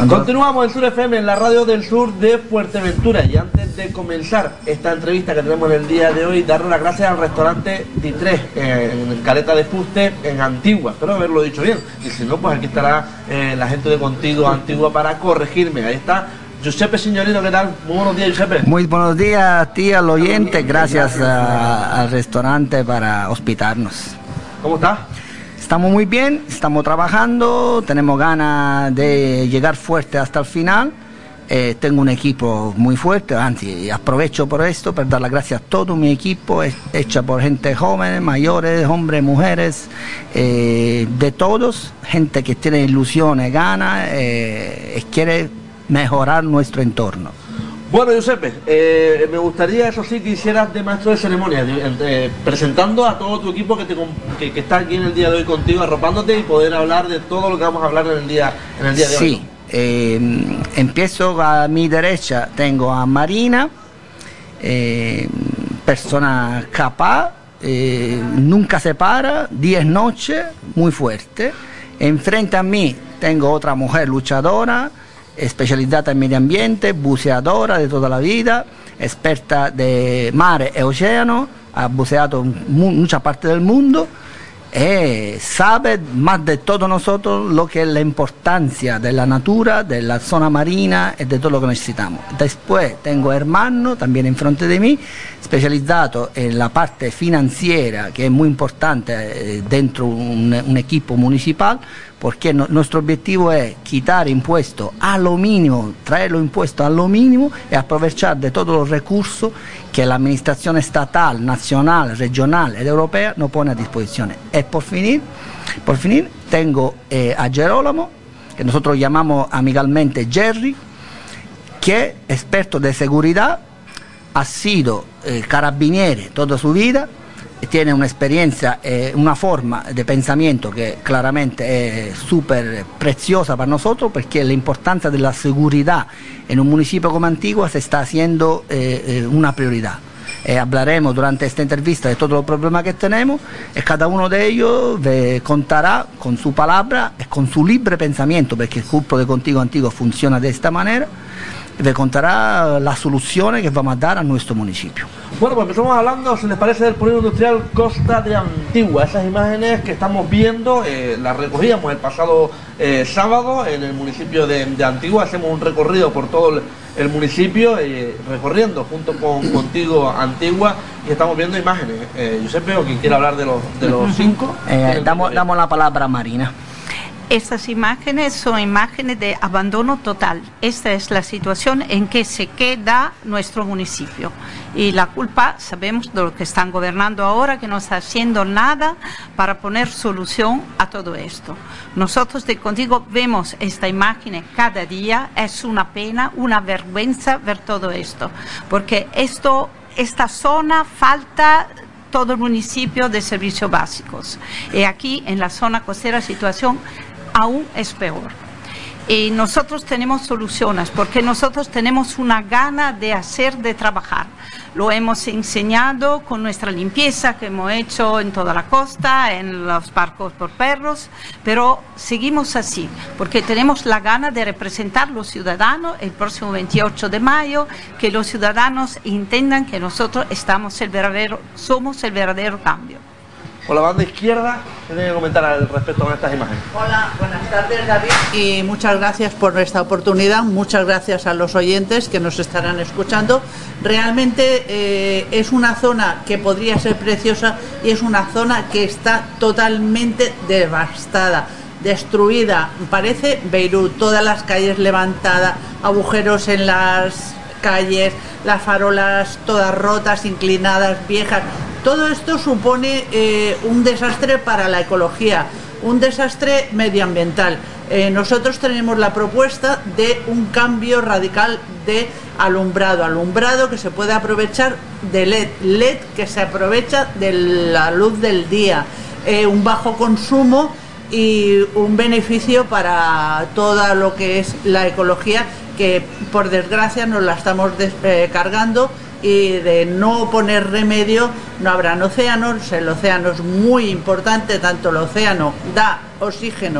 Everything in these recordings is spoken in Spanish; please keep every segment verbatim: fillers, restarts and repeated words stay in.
Cuando... Continuamos en Sur F M, en la radio del sur de Fuerteventura. Y antes de comenzar esta entrevista que tenemos en el día de hoy, darle las gracias al restaurante Di tres, eh, en Caleta de Fuste, en Antigua. Espero haberlo dicho bien. Y si no, pues aquí estará eh, la gente de Contigo Antigua para corregirme. Ahí está Giuseppe Signorino, ¿qué tal? Muy buenos días, Giuseppe. Muy buenos días a ti, al oyente. Gracias a, al restaurante para hospitarnos. ¿Cómo estás? Estamos muy bien, estamos trabajando, tenemos ganas de llegar fuerte hasta el final. Eh, tengo un equipo muy fuerte, anzi, aprovecho por esto para dar las gracias a todo mi equipo, es hecha por gente joven, mayores, hombres, mujeres, eh, de todos, gente que tiene ilusiones, ganas, eh, quiere mejorar nuestro entorno. Bueno, Giuseppe, eh, me gustaría, eso sí, que hicieras de maestro de ceremonia, eh, presentando a todo tu equipo que, te, que, que está aquí en el día de hoy contigo, arropándote y poder hablar de todo lo que vamos a hablar en el día, en el día de sí, hoy. Sí, eh, empiezo a mi derecha, tengo a Marina, eh, persona capaz, eh, nunca se para, diez noches, muy fuerte. Enfrente a mí tengo otra mujer luchadora, especializada en medio ambiente, buceadora de toda la vida, experta de mare e océano, ha buceado en muchas partes del mundo y sabe más de todos nosotros lo que es la importancia de la natura, de la zona marina y de todo lo que necesitamos. Después tengo hermano también enfrente de mí, especializado en la parte financiera, que es muy importante dentro un, un equipo municipal, porque no, nuestro objetivo es quitar impuestos a lo mínimo, traer los impuestos a lo mínimo y aprovechar de todos los recursos que la administración estatal, nacional, regional y europea nos pone a disposición. Y por finir, por finir tengo eh, a Gerolamo, que nosotros llamamos amigablemente Jerry, que es experto de seguridad, ha sido eh, carabiniere toda su vida, tiene una experiencia, eh, una forma de pensamiento que claramente es súper preciosa para nosotros, porque la importancia de la seguridad en un municipio como Antigua se está haciendo eh, eh, una prioridad. Eh, hablaremos durante esta entrevista de todos los problemas que tenemos y cada uno de ellos eh, contará con su palabra y con su libre pensamiento, porque el grupo de Contigo Antigua funciona de esta manera, le contará las soluciones que vamos a dar a nuestro municipio. Bueno, pues empezamos hablando, si les parece, del polígono industrial Costa de Antigua. Esas imágenes que estamos viendo eh, las recogíamos el pasado eh, sábado en el municipio de, de Antigua. Hacemos un recorrido por todo el, el municipio, eh, recorriendo junto con Contigo Antigua, y estamos viendo imágenes. Eh, Giuseppe, o quien quiera hablar de los, de los cinco. Eh, damos, damos la palabra a Marina. Estas imágenes son imágenes de abandono total. Esta es la situación en que se queda nuestro municipio. Y la culpa, sabemos, de lo que están gobernando ahora, que no está haciendo nada para poner solución a todo esto. Nosotros de Contigo vemos esta imagen cada día. Es una pena, una vergüenza ver todo esto. Porque esto, esta zona falta todo el municipio de servicios básicos. Y aquí, en la zona costera, la situación aún es peor. Y nosotros tenemos soluciones, porque nosotros tenemos una gana de hacer, de trabajar. Lo hemos enseñado con nuestra limpieza que hemos hecho en toda la costa, en los barcos por perros, pero seguimos así, porque tenemos la gana de representar a los ciudadanos el próximo veintiocho de mayo, que los ciudadanos entiendan que nosotros estamos el verdadero, somos el verdadero cambio. Por la banda izquierda, ¿qué tiene que comentar al respecto a estas imágenes? Hola, buenas tardes, David, y muchas gracias por esta oportunidad, muchas gracias a los oyentes que nos estarán escuchando. Realmente eh, es una zona que podría ser preciosa y es una zona que está totalmente devastada, destruida, parece Beirut, todas las calles levantadas, agujeros en las calles, las farolas todas rotas, inclinadas, viejas. Todo esto supone eh, un desastre para la ecología, un desastre medioambiental. Eh, nosotros tenemos la propuesta de un cambio radical de alumbrado, alumbrado que se puede aprovechar de L E D, L E D que se aprovecha de la luz del día, eh, un bajo consumo y un beneficio para todo lo que es la ecología, que por desgracia nos la estamos descargando. Y de no poner remedio no habrán océanos. El océano es muy importante, tanto el océano da oxígeno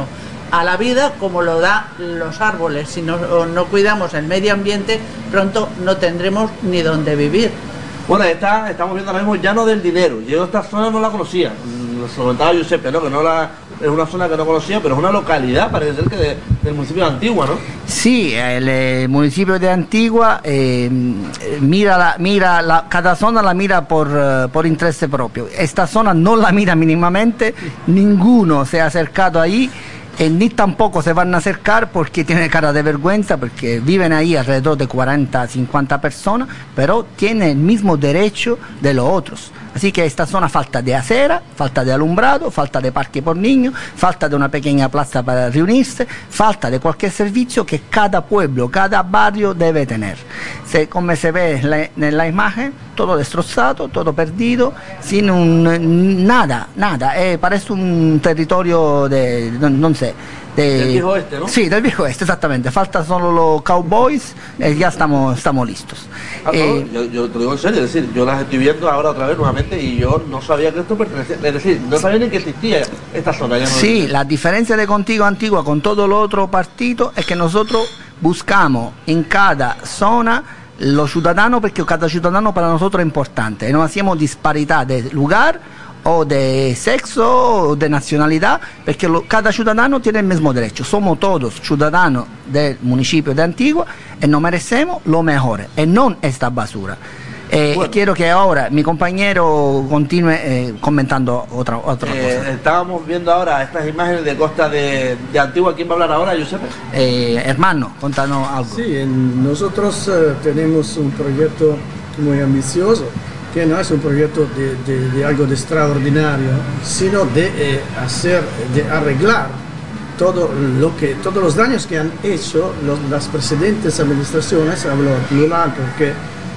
a la vida como lo da los árboles. Si no, no cuidamos el medio ambiente, pronto no tendremos ni dónde vivir. Bueno, está, estamos viendo ahora mismo Llano del Dinero. Yo esta zona no la conocía, nos comentaba Giuseppe, ¿no? Que no la, es una zona que no conocía, pero es una localidad, parece ser que de, del municipio de Antigua, ¿no? Sí, el, el municipio de Antigua eh, mira, la, mira la, cada zona la mira por, uh, por interés propio. Esta zona no la mira mínimamente, ninguno se ha acercado ahí. Eh, ni tampoco se van a acercar porque tienen cara de vergüenza, porque viven ahí alrededor de cuarenta, cincuenta personas, pero tienen el mismo derecho de los otros. Así que esta zona falta de acera, falta de alumbrado, falta de parque por niños, falta de una pequeña plaza para reunirse, falta de cualquier servicio que cada pueblo, cada barrio debe tener. Se, como se ve en la imagen, todo destrozado, todo perdido, sin un, nada, nada, eh, parece un territorio de, no, no sé, de, del viejo oeste, ¿no? Sí, del viejo oeste, exactamente. Faltan solo los cowboys y eh, ya estamos, estamos listos. Ah, eh, no, yo, yo te lo digo en serio, es decir, yo las estoy viendo ahora otra vez nuevamente y yo no sabía que esto pertenecía, es decir, no sabía ni que existía esta zona. Ya no sí, lo... la diferencia de Contigo Antigua con todo lo otro partido es que nosotros buscamos en cada zona los ciudadanos, porque cada ciudadano para nosotros es importante, no hacemos disparidad de lugar o de sexo o de nacionalidad, porque lo, cada ciudadano tiene el mismo derecho. Somos todos ciudadanos del municipio de Antigua y nos merecemos lo mejor, y no esta basura. Eh, bueno. Quiero que ahora mi compañero continúe eh, comentando otra, otra eh, cosa. Estábamos viendo ahora estas imágenes de costa de, de Antigua. ¿Quién va a hablar ahora, Giuseppe? Eh, hermano, contanos algo. Sí, en, nosotros uh, tenemos un proyecto muy ambicioso, que no es un proyecto de, de, de algo de extraordinario, sino de eh, hacer, de arreglar todo lo que, todos los daños que han hecho los, las precedentes administraciones, hablo plural porque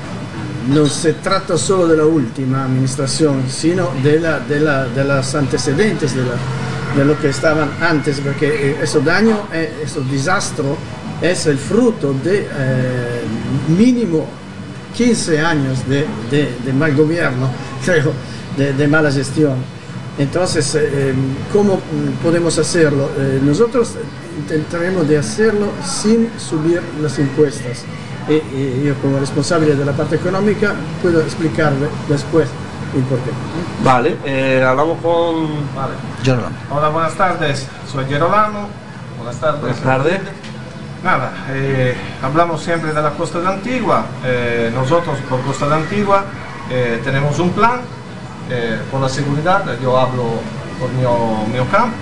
no se trata solo de la última administración, sino de, la, de, la, de las antecedentes, de, la, de lo que estaban antes, porque esos daños, esos desastres, es el fruto de eh, mínimo quince años de, de, de mal gobierno, creo, de, de mala gestión. Entonces, eh, ¿cómo podemos hacerlo? Eh, nosotros intentaremos de hacerlo sin subir las impuestos. Y, y yo como responsable de la parte económica puedo explicarle después el porqué. Vale, eh, hablamos con... Vale. Gerolamo. Hola, buenas tardes, soy Gerolamo. Buenas tardes. Buenas tardes. Nada, eh, hablamos siempre de la Costa de Antigua. Eh, nosotros por Costa de Antigua eh, tenemos un plan eh, por la seguridad, yo hablo por mi, mi campo.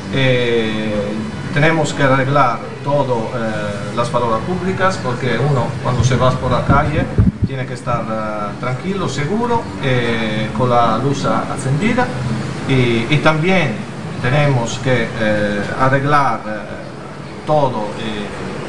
Eh, tenemos que arreglar todo eh, las farolas públicas, porque uno cuando se va por la calle tiene que estar uh, tranquilo, seguro, eh, con la luz encendida, y, y también tenemos que eh, arreglar eh, todo, eh,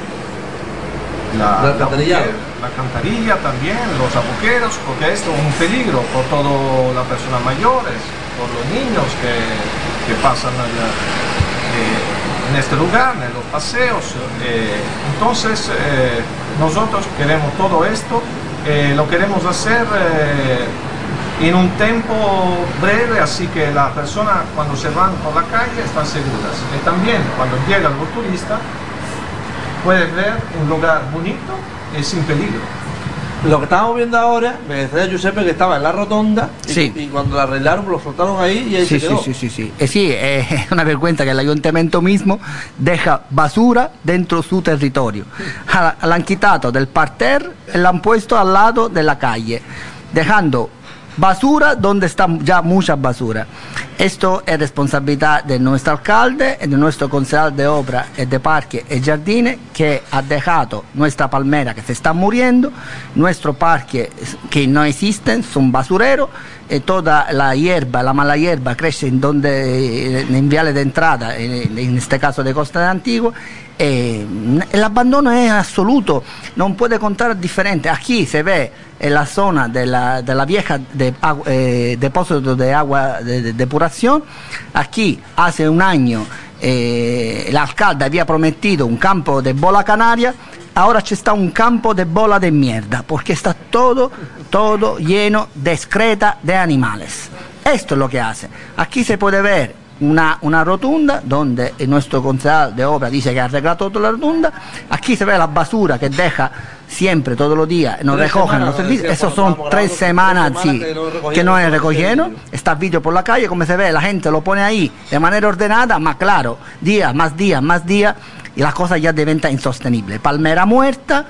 la, la, alcantarilla. la, la alcantarilla también, los agujeros, porque esto es un peligro por todas las personas mayores, por los niños que, que pasan allá. Eh, en este lugar, en los paseos. Eh, entonces eh, nosotros queremos todo esto, eh, lo queremos hacer eh, en un tiempo breve, así que las personas cuando se van por la calle están seguras, y también cuando llegan los turistas pueden ver un lugar bonito y sin peligro. Lo que estábamos viendo ahora, me decía Giuseppe que estaba en la rotonda y, sí. y cuando la arreglaron lo soltaron ahí y ahí sí, se quedó. Sí, sí, sí, sí. Eh, sí, eh, es una vergüenza que el ayuntamiento mismo deja basura dentro su territorio. La han quitado del parterre y la han puesto al lado de la calle, dejando basura donde está ya mucha basura. Esto es responsabilidad de nuestro alcalde y de nuestro concejal de obra y de parque y jardines, que ha dejado nuestra palmera que se está muriendo, nuestro parque que no existen, son basureros, y toda la hierba, la mala hierba crece en donde, en viales de entrada, en este caso de Costa de Antigua. Eh, el abandono es absoluto, no puede contar diferente. Aquí se ve en la zona de la, de la vieja de, eh, depósito de agua de, de depuración. Aquí hace un año eh, el alcalde había prometido un campo de bola canaria, ahora ci está un campo de bola de mierda, porque está todo, todo lleno de excreta de animales. Esto es lo que hace. Aquí se puede ver una, una rotunda donde nuestro concejal de obra dice que ha arreglado toda la rotunda. Aquí se ve la basura que deja siempre, todos los días, nos recogen los servicios. Esos son tres semanas, sí, que no es recogido. Está el vídeo por la calle, como se ve, la gente lo pone ahí de manera ordenada, más claro, día, más día, más día, y la cosa ya diventa insostenible. Palmera muerta,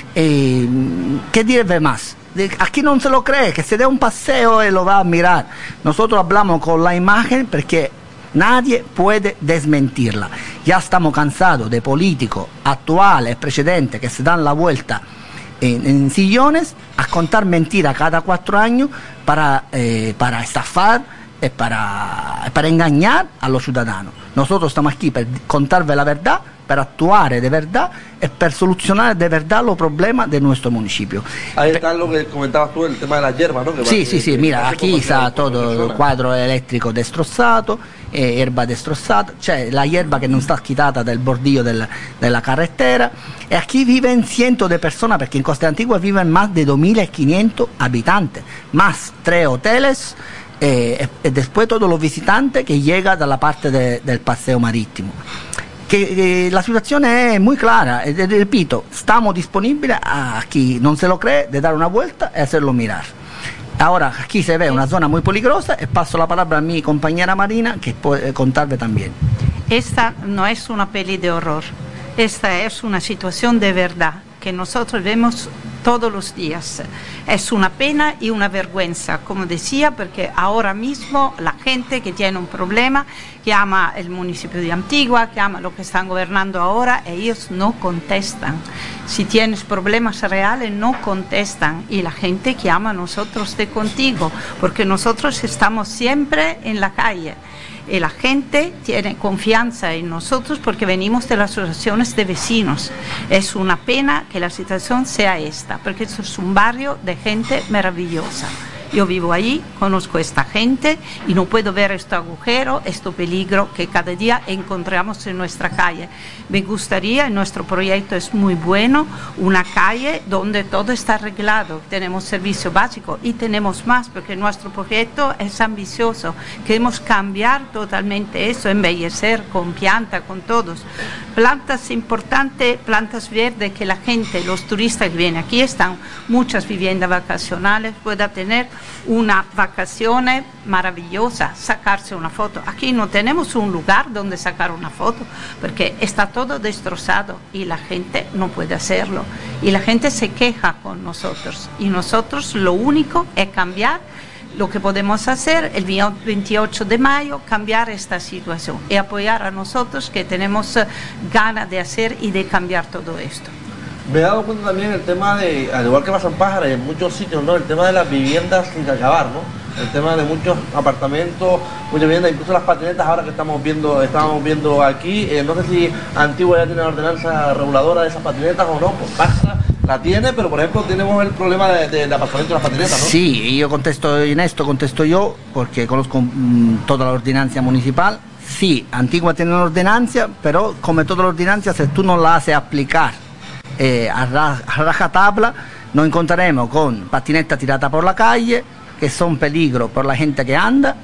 eh, ¿qué diré más? Aquí no se lo cree, que se dé un paseo y lo va a mirar. Nosotros hablamos con la imagen porque nadie puede desmentirla. Ya estamos cansados de políticos actuales, precedentes, que se dan la vuelta en, en sillones a contar mentiras cada cuatro años para, eh, para estafar y para, para engañar a los ciudadanos. Nosotros estamos aquí para contarles la verdad, para actuar de verdad y para solucionar de verdad los problemas de nuestro municipio. Ahí está lo que comentabas tú, el tema de la hierba, ¿no? Que sí, va, sí, que, sí, que mira, aquí está todo el cuadro eléctrico destrozado, eh, hierba destrozada, cioè la hierba que no está quitada del bordillo del, de la carretera. Y aquí viven cientos de personas, porque en Costa Antigua viven más de dos mil quinientos habitantes, más tres hoteles, eh, y después todos los visitantes que llegan de la parte de, del paseo marítimo. Que eh, la situación es muy clara, eh, repito, estamos disponibles a quien no se lo cree de dar una vuelta y hacerlo mirar. Ahora aquí se ve una zona muy peligrosa y paso la palabra a mi compañera Marina que puede contarle también. Esta no es una peli de horror, esta es una situación de verdad que nosotros vemos todos los días. Es una pena y una vergüenza, como decía, porque ahora mismo la gente que tiene un problema llama al municipio de Antigua, llama a lo que están gobernando ahora, y ellos no contestan. Si tienes problemas reales, no contestan. Y la gente llama a nosotros de contigo, porque nosotros estamos siempre en la calle. Y la gente tiene confianza en nosotros porque venimos de las asociaciones de vecinos. Es una pena que la situación sea esta, porque esto es un barrio de gente maravillosa. Yo vivo allí, conozco a esta gente y no puedo ver este agujero, este peligro que cada día encontramos en nuestra calle. Me gustaría, nuestro proyecto es muy bueno, una calle donde todo está arreglado, tenemos servicio básico y tenemos más, porque nuestro proyecto es ambicioso. Queremos cambiar totalmente eso, embellecer con plantas, con todos. Plantas importantes, plantas verdes que la gente, los turistas que vienen aquí, están muchas viviendas vacacionales, pueda tener una vacación maravillosa, sacarse una foto. Aquí no tenemos un lugar donde sacar una foto porque está todo destrozado y la gente no puede hacerlo. Y la gente se queja con nosotros y nosotros lo único es cambiar. Lo que podemos hacer el veintiocho de mayo, cambiar esta situación y apoyar a nosotros que tenemos ganas de hacer y de cambiar todo esto. Me he dado cuenta también el tema de, al igual que pasa en Pájara y en muchos sitios, ¿no? El tema de las viviendas sin acabar, ¿no? El tema de muchos apartamentos, muchas viviendas, incluso las patinetas ahora que estamos viendo, estamos viendo aquí. Eh, no sé si Antigua ya tiene la ordenanza reguladora de esas patinetas o no, pues Pájara la tiene, pero por ejemplo tenemos el problema de, de, de apartamentos de las patinetas, ¿no? Sí, yo contesto en esto, contesto yo, porque conozco mmm, toda la ordenanza municipal. Sí, Antigua tiene una ordenanza, pero como toda la ordenanza, si tú no la haces aplicar Eh, a, ra a rajatabla, nos encontraremos con patinetas tiradas por la calle, que son peligro por la gente que anda,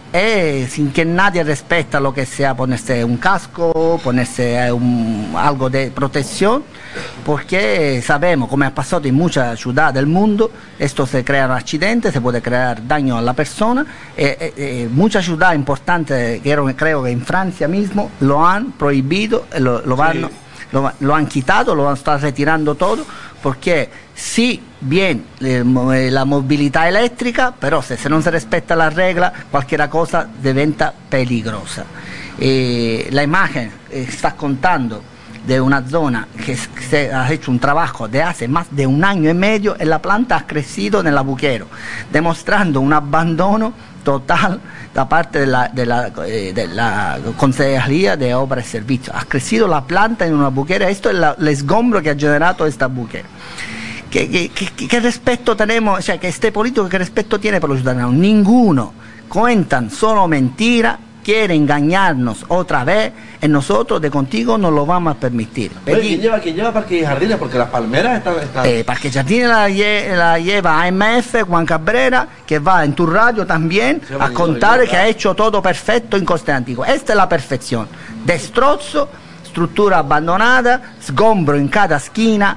y sin que nadie respeta lo que sea ponerse un casco, ponerse un, algo de protección, porque sabemos, como ha pasado en muchas ciudades del mundo, esto se crean accidentes, se puede crear daño a la persona. Eh, eh, eh, muchas ciudades importantes, que creo que en Francia mismo, lo han prohibido, lo, lo van... Sí. Lo, lo han quitado, lo están retirando todo, porque sí, bien eh, la movilidad eléctrica, pero si, si no se respeta la regla, cualquier cosa diventa peligrosa. Eh, la imagen eh, está contando de una zona que se ha hecho un trabajo de hace más de un año y medio y la planta ha crecido en el aguquero, demostrando un abandono total da parte de la, de la, eh, de la Concejalía de Obras y Servicios. Ha crecido la planta en una buquera, esto es la, el escombro que ha generado esta buquera. ¿Qué, qué, qué, qué respeto tenemos, o sea, que este político, qué respeto tiene por los ciudadanos? Ninguno. Cuentan solo mentiras quiere engañarnos otra vez, y nosotros de contigo no lo vamos a permitir. Oye, ¿quién lleva, quién lleva Parques y Jardines? Porque las palmeras están... están... Eh, Parques y Jardines la, lle la lleva A M F, Juan Cabrera, que va en tu radio también sí, a contar que ha hecho todo perfecto en Costa Antigua. Esta es la perfección. Destrozzo, estructura abandonada, sgombro en cada esquina,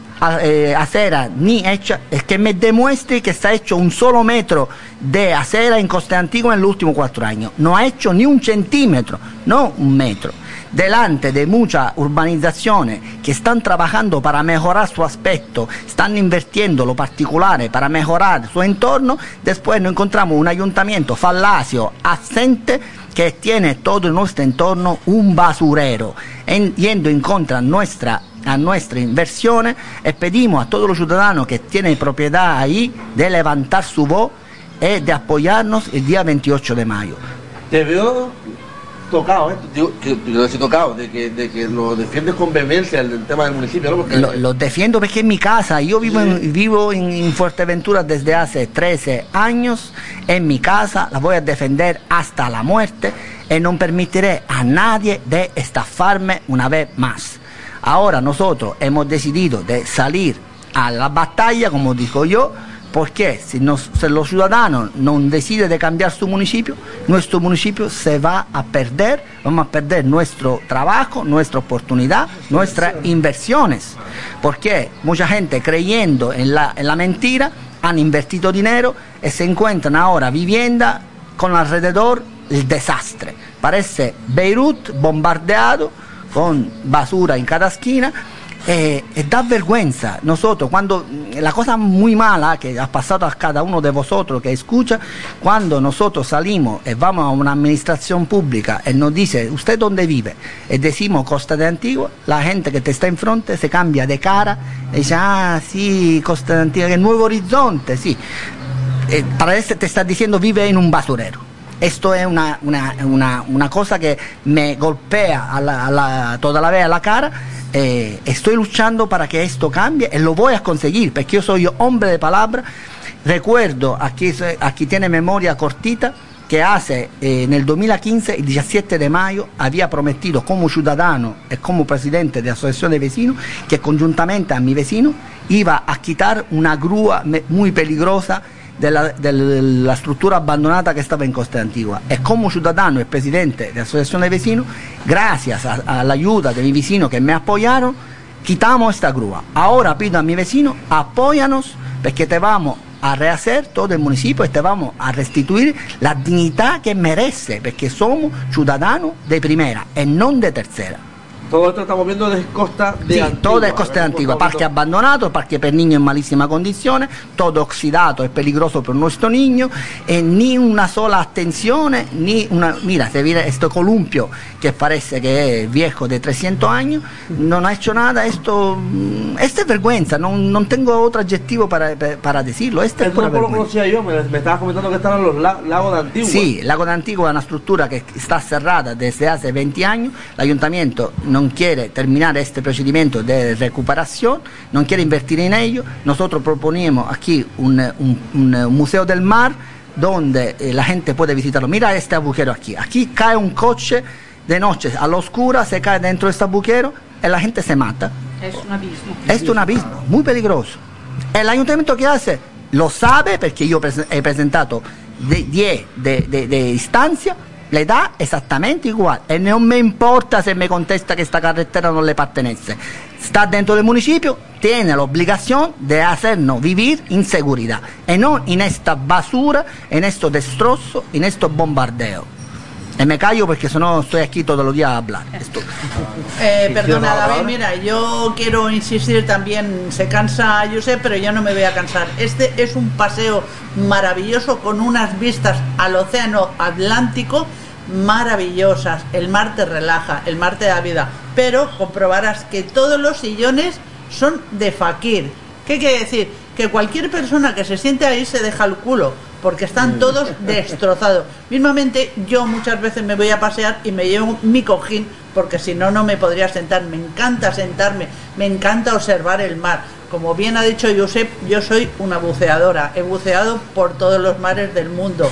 Eh, acera ni hecha, es que me demuestre que está hecho un solo metro de acera en Costa Antigua en los últimos cuatro años. No ha hecho ni un centímetro, no un metro. Delante de muchas urbanizaciones que están trabajando para mejorar su aspecto, están invirtiendo lo particular para mejorar su entorno, después nos encontramos un ayuntamiento fallacio, asente, que tiene todo nuestro entorno un basurero, en, yendo en contra nuestra a nuestra inversión, y pedimos a todos los ciudadanos que tienen propiedad ahí de levantar su voz y de apoyarnos el día veintiocho de mayo. Te veo tocado, ¿eh? Digo, que, yo decir tocado, de que, de que lo defiendes con vehemencia el, el tema del municipio, ¿no? Porque... Lo, lo defiendo porque es mi casa, yo vivo, sí. en, vivo en, en Fuerteventura desde hace trece años, en mi casa, la voy a defender hasta la muerte y no permitiré a nadie de estafarme una vez más. Ahora nosotros hemos decidido de salir a la batalla, como digo yo, porque si, nos, si los ciudadanos no deciden de cambiar su municipio, nuestro municipio se va a perder, vamos a perder nuestro trabajo, nuestra oportunidad, nuestras inversiones, porque mucha gente creyendo en la, en la mentira han invertido dinero y se encuentran ahora vivienda con alrededor el desastre. Parece Beirut bombardeado, con basura en cada esquina, eh, eh, da vergüenza. Nosotros, cuando la cosa muy mala que ha pasado a cada uno de vosotros que escucha, cuando nosotros salimos y vamos a una administración pública y nos dice, ¿usted dónde vive? Y decimos Costa de Antigua, la gente que te está enfrente se cambia de cara y dice, ah, sí, Costa de Antigua, que Nuevo Horizonte, sí. Eh, para eso te está diciendo, vive en un basurero. Esto es una, una, una, una cosa que me golpea a la, a la, toda la vez a la cara. Eh, estoy luchando para que esto cambie y lo voy a conseguir, porque yo soy hombre de palabra. Recuerdo, aquí, aquí tiene memoria cortita, que hace eh, en el dos mil quince, el diecisiete de mayo, había prometido como ciudadano y como presidente de la asociación de vecinos que conjuntamente a mi vecino iba a quitar una grúa muy peligrosa de la, de la estructura abandonada que estaba en Costa Antigua. E como ciudadano y presidente de la asociación de vecinos, gracias a, a la ayuda de mis vecinos que me apoyaron, quitamos esta grúa. Ahora pido a mi vecino, apóyanos, porque te vamos a rehacer todo el municipio y te vamos a restituir la dignidad que merece, porque somos ciudadanos de primera y no de tercera. Todo esto estamos viendo de Costa de sì, Antigua. Todo es Costa de Antigua, parque abbandonato, parque per niños en malísima condizione, todo oxidato e peligroso per nuestro niño, e ni una sola attenzione, ni una... Mira, se viene este columpio que parece que es viejo de trescientos años, no ha hecho nada, esto, esto es vergüenza, no, no tengo otro adjetivo para, para decirlo, esto es pura no lo vergüenza. conocía yo, me, me estabas comentando que estaban los la, lagos de Antigua. Sí, el lago de Antigua es una estructura que está cerrada desde hace veinte años, el ayuntamiento no quiere terminar este procedimiento de recuperación, no quiere invertir en ello. Nosotros proponemos aquí un, un, un museo del mar donde eh, la gente puede visitarlo. Mira este agujero aquí, aquí cae un coche de noche a la oscura, se cae dentro de este agujero y la gente se mata. Es un abismo. Es un abismo, muy peligroso. El ayuntamiento que hace lo sabe porque yo he presentato diez de, de, de instancia, le da exactamente igual e non mi importa se me contesta que esta carretera no le pertenece. Está dentro del municipio, tiene la obligación de hacernos vivir en seguridad y no en esta basura, en estos destrozos, en estos bombardeos. Y me callo porque si no estoy aquí todos los días a hablar. Esto. Eh, perdona David, mira, yo quiero insistir también, se cansa Josep, pero yo no me voy a cansar. Este es un paseo maravilloso con unas vistas al océano Atlántico maravillosas. El mar te relaja, el mar te da vida, pero comprobarás que todos los sillones son de fakir. ¿Qué quiere decir? Que cualquier persona que se siente ahí se deja el culo, porque están todos destrozados. Mismamente yo muchas veces me voy a pasear y me llevo mi cojín, porque si no, no me podría sentar. Me encanta sentarme, me encanta observar el mar. Como bien ha dicho Josep, yo soy una buceadora, he buceado por todos los mares del mundo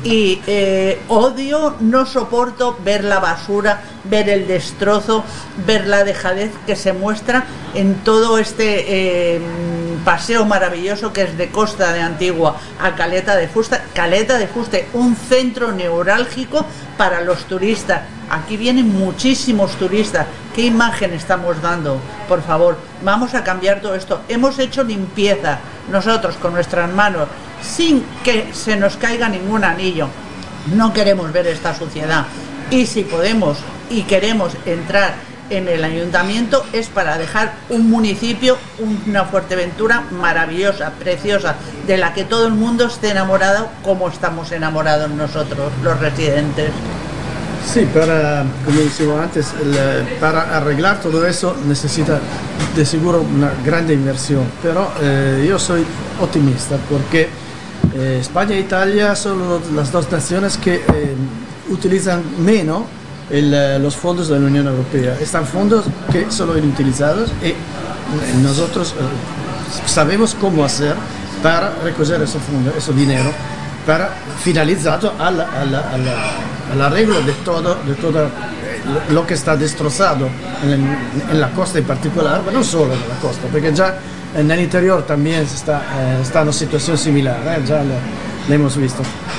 y eh, odio, no soporto ver la basura, ver el destrozo, ver la dejadez que se muestra en todo este eh, paseo maravilloso que es de Costa de Antigua a Caleta de Fuste. Caleta de Fuste, un centro neurálgico para los turistas. Aquí vienen muchísimos turistas. ¿Qué imagen estamos dando? Por favor, vamos a cambiar todo esto. Hemos hecho limpieza nosotros con nuestras manos sin que se nos caiga ningún anillo. No queremos ver esta suciedad. Y si podemos y queremos entrar en el ayuntamiento es para dejar un municipio, una Fuerteventura maravillosa, preciosa, de la que todo el mundo esté enamorado como estamos enamorados nosotros, los residentes. Sí, para, como decía antes, el, para arreglar todo eso necesita de seguro una grande inversión, pero eh, yo soy optimista porque eh, España e Italia son las dos naciones que eh, utilizan menos el, los fondos de la Unión Europea. Están fondos que son inutilizados y nosotros eh, sabemos cómo hacer para recoger esos fondos, ese dinero, para finalizado al, al, al, al arreglo de todo, de todo lo que está destrozado en, en la costa en particular, pero no solo en la costa, porque ya en el interior también está, eh, está una situación similar, eh, ya lo, lo hemos visto.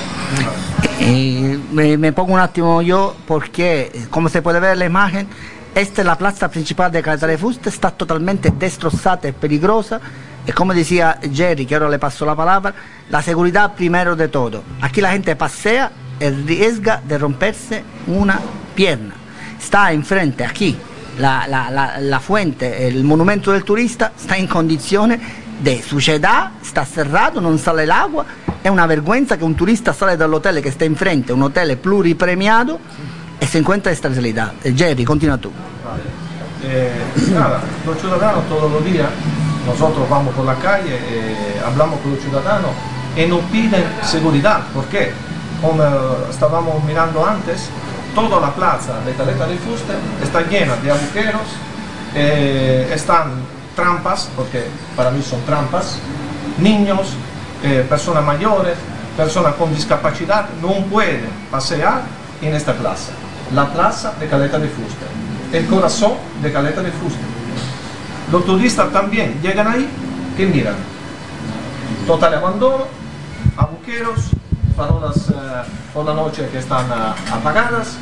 Eh, me, me pongo un attimo yo porque, como se puede ver en la imagen, esta es la plaza principal de Caleta de Fuste, está totalmente destrozada y peligrosa. Y como decía Jerry, que ahora le paso la palabra, la seguridad primero de todo. Aquí la gente pasea y riesga de romperse una pierna. Está enfrente, aquí, la, la, la, la fuente, el monumento del turista, está en condiciones de suciedad, está cerrado, non sale el agua. È una vergüenza che un turista sale dall'hotel che sta enfrente, un hotel pluripremiado, e se encuentra esta realidad. Jerry, continúa tú. Eh, nada, los ciudadanos todos los días, nosotros vamos por la calle, eh, hablamos con los ciudadanos y nos piden seguridad. ¿Por qué? Como estábamos mirando antes, toda la plaza de Caleta de Fuste está llena de agujeros, eh, están trampas, porque para mí son trampas, niños, eh, personas mayores, personas con discapacidad no pueden pasear en esta plaza, la plaza de Caleta de Fuste, el corazón de Caleta de Fuste. Los turistas también llegan ahí, que miran, total abandono, agujeros, farolas eh, por la noche que están uh, apagadas.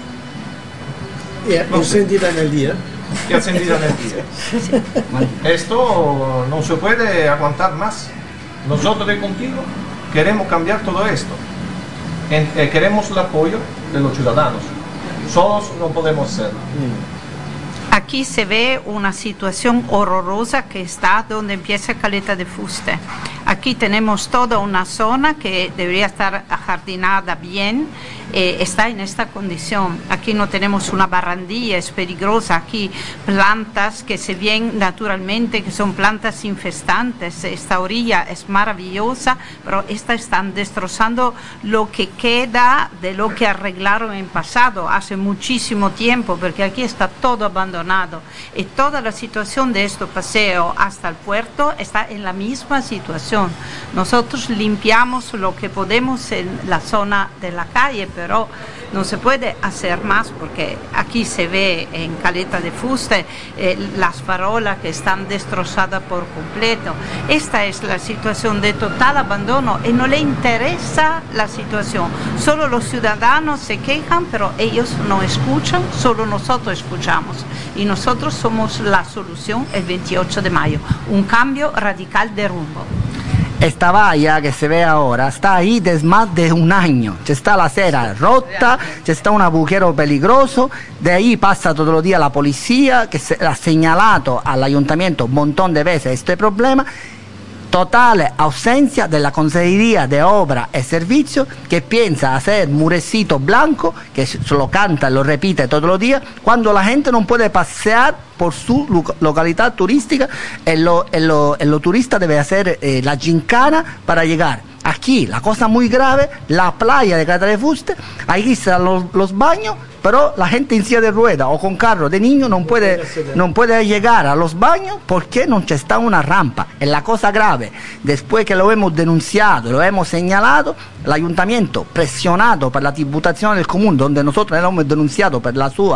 Y encendida en el día. Y encendida en el día. Esto no se puede aguantar más. Nosotros de Contigo queremos cambiar todo esto. En, eh, queremos el apoyo de los ciudadanos. Solos no podemos hacerlo. Aquí se ve una situación horrorosa que está donde empieza Caleta de Fuste. Aquí tenemos toda una zona que debería estar ajardinada bien, eh, está en esta condición. Aquí no tenemos una barandilla, es peligrosa. Aquí plantas que se ven naturalmente, que son plantas infestantes. Esta orilla es maravillosa, pero estas están destrozando lo que queda de lo que arreglaron en pasado, hace muchísimo tiempo, porque aquí está todo abandonado. Y toda la situación de este paseo hasta el puerto está en la misma situación. Nosotros limpiamos lo que podemos en la zona de la calle, pero no se puede hacer más porque aquí se ve en Caleta de Fuste eh, las farolas que están destrozadas por completo. Esta es la situación de total abandono y no le interesa la situación. Solo los ciudadanos se quejan, pero ellos no escuchan, solo nosotros escuchamos. Y nosotros somos la solución el veintiocho de mayo, un cambio radical de rumbo. Esta valla que se ve ahora está ahí desde más de un año. Está la acera rota, está un agujero peligroso, de ahí pasa todos los días la policía que se ha señalado al ayuntamiento un montón de veces este problema. Total ausencia de la Consejería de Obra y Servicios, que piensa hacer murecito blanco, que se lo canta, lo repite todos los días, cuando la gente no puede pasear por su localidad turística, el, lo, el, lo, el lo turista debe hacer eh, la gincana para llegar. Aquí la cosa muy grave, la playa de Caleta de Fuste, ahí están los, los baños, pero la gente en silla de rueda o con carro de niño no puede, no puede llegar a los baños porque no está una rampa. Es la cosa grave. Después que lo hemos denunciado, lo hemos señalado, el ayuntamiento, presionado por la diputación del común, donde nosotros lo hemos denunciado por la su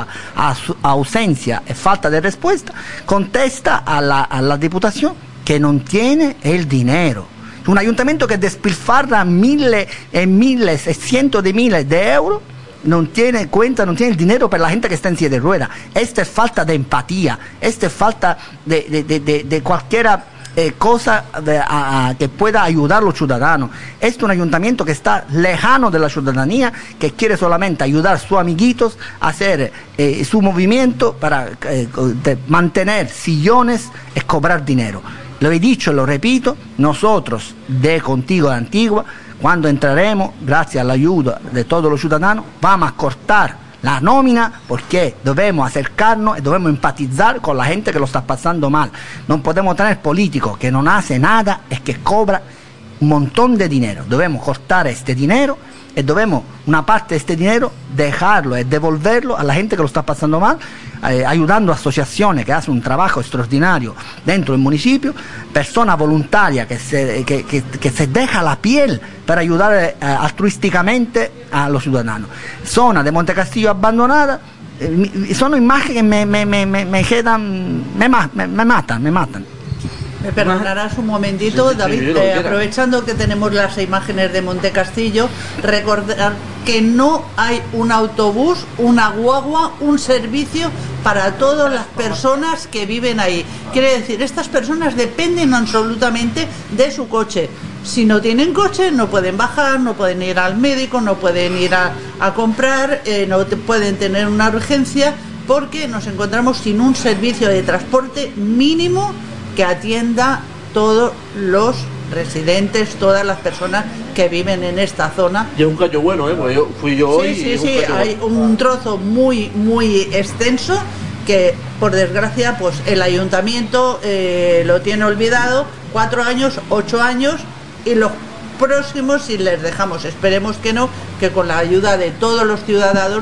ausencia y falta de respuesta, contesta a la, a la diputación que no tiene el dinero. Un ayuntamiento que despilfarra miles y miles y cientos de miles de euros, no tiene cuenta, no tiene el dinero para la gente que está en silla de ruedas. Esta es falta de empatía, esta es falta de, de, de, de, de cualquier eh, cosa de, a, a, que pueda ayudar a los ciudadanos. Este es un ayuntamiento que está lejano de la ciudadanía, que quiere solamente ayudar a sus amiguitos a hacer eh, su movimiento para eh, mantener sillones y cobrar dinero. Lo he dicho, lo repito, nosotros de Contigo de Antigua, cuando entraremos, gracias a la ayuda de todos los ciudadanos, vamos a cortar la nómina porque debemos acercarnos y debemos empatizar con la gente que lo está pasando mal. No podemos tener políticos que no hacen nada y que cobran un montón de dinero. Debemos cortar este dinero y debemos una parte de este dinero dejarlo y devolverlo a la gente que lo está pasando mal, eh, ayudando a asociaciones que hacen un trabajo extraordinario dentro del municipio, personas voluntarias que se, que, que, que se deja la piel para ayudar eh, altruísticamente a los ciudadanos. Zona de Montecastillo abandonada, eh, son imágenes que me, me, me, me, me quedan, me, me, me matan, me matan. Me perdonarás un momentito, David, eh, aprovechando que tenemos las imágenes de Montecastillo, recordar que no hay un autobús, una guagua, un servicio para todas las personas que viven ahí. Quiere decir, estas personas dependen absolutamente de su coche. Si no tienen coche, no pueden bajar, no pueden ir al médico, no pueden ir a, a comprar, eh, no te, pueden tener una urgencia, porque nos encontramos sin un servicio de transporte mínimo que atienda todos los residentes, todas las personas que viven en esta zona. Y es un callo bueno, ¿eh? Porque yo fui yo hoy. Sí, sí, y sí, hay bueno. un trozo muy, muy extenso que, por desgracia, pues el ayuntamiento eh, lo tiene olvidado. Cuatro años, ocho años, y los próximos, si les dejamos, esperemos que no, que con la ayuda de todos los ciudadanos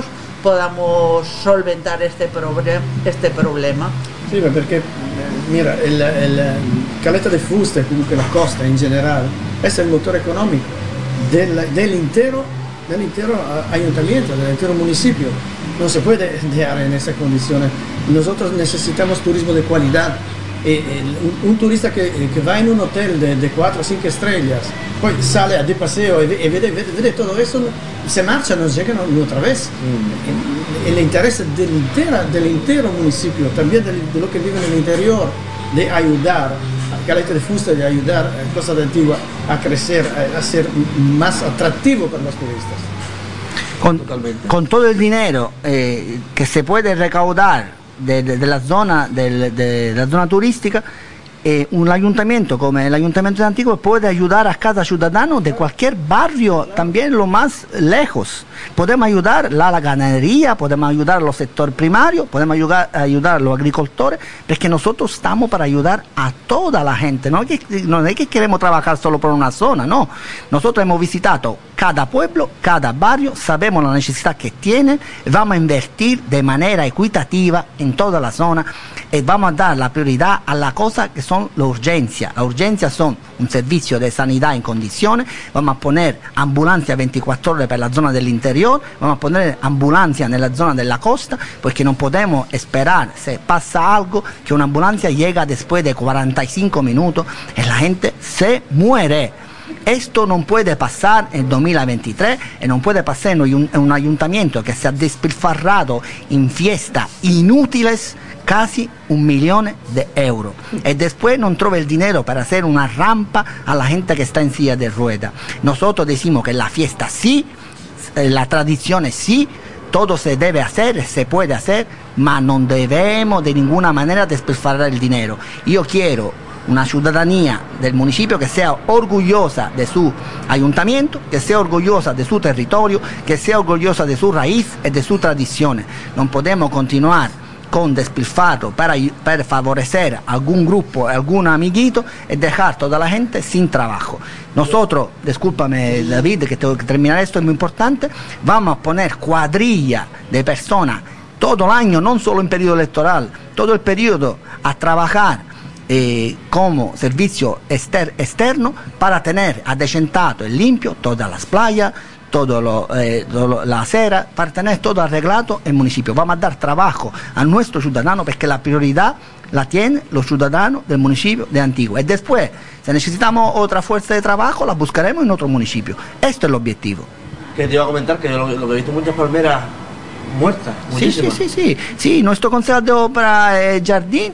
podamos solventar este, problem este problema. Sì, ma perché, mira, il, il Caleta de Fuste, comunque la costa in generale, è il motore economico del, dell'intero dell'intero ayuntamiento, dell'intero municipio. No se puede dejar en esa condición. Nosotros necesitamos turismo de calidad. E, un, un turista che, che va in un hotel de, de cuatro o cinco estrellas, poi sale a de paseo e, e vede, vede, vede todo eso, se marcha nos llegan otra vez. Mm. El interés dell'intero dell municipio, también de, de lo que vive en el interior, de ayudar a Caleta de Fuste, de ayudar a Costa de Antigua a crecer, a, a ser más atractivo para los turistas. Con, con todo el dinero eh, que se puede recaudar de, de, de la zona de, de, de la zona turística, eh, un ayuntamiento como el Ayuntamiento de Antigua puede ayudar a cada ciudadano de cualquier barrio, también lo más lejos. Podemos ayudar a la ganadería, podemos ayudar a los sectores primarios, podemos ayudar, ayudar a los agricultores, porque nosotros estamos para ayudar a toda la gente. No es que, no es que queremos trabajar solo por una zona, no. Nosotros hemos visitado cada pueblo, cada barrio, sabemos la necesidad que tienen, vamos a invertir de manera equitativa en toda la zona y vamos a dar la prioridad a las cosas que son la urgencia. La urgencia son un servicio de sanidad en condiciones, vamos a poner ambulancia veinticuatro horas para la zona del interior, vamos a poner ambulancia en la zona de la costa, porque no podemos esperar, si pasa algo, que una ambulancia llega después de cuarenta y cinco minutos y la gente se muere. Esto no puede pasar en dos mil veintitrés y no puede pasar en un, en un ayuntamiento que se ha despilfarrado en fiestas inútiles casi un millón de euros y después no trova el dinero para hacer una rampa a la gente que está en silla de ruedas. Nosotros decimos que la fiesta sí, la tradición sí, todo se debe hacer, se puede hacer, pero no debemos de ninguna manera despilfarrar el dinero. Yo quiero una ciudadanía del municipio que sea orgullosa de su ayuntamiento, que sea orgullosa de su territorio, que sea orgullosa de su raíz y de sus tradiciones. No podemos continuar con despilfarro para, para favorecer a algún grupo, a algún amiguito y dejar toda la gente sin trabajo. Nosotros, discúlpame David, que tengo que terminar esto, es muy importante, vamos a poner cuadrilla de personas todo el año, no solo en periodo electoral, todo el periodo a trabajar eh, como servicio exter externo para tener adecentado y limpio todas las playas, todo lo, eh, todo la acera, para tener todo arreglado en el municipio. Vamos a dar trabajo a nuestros ciudadanos porque la prioridad la tienen los ciudadanos del municipio de Antigua. Y después, si necesitamos otra fuerza de trabajo, la buscaremos en otro municipio. Esto es el objetivo. Que te iba a comentar que yo lo, lo que he visto muchas palmeras muertas. Sí, sí, sí, sí. Sí, nuestro concejal de obra eh, Jardín,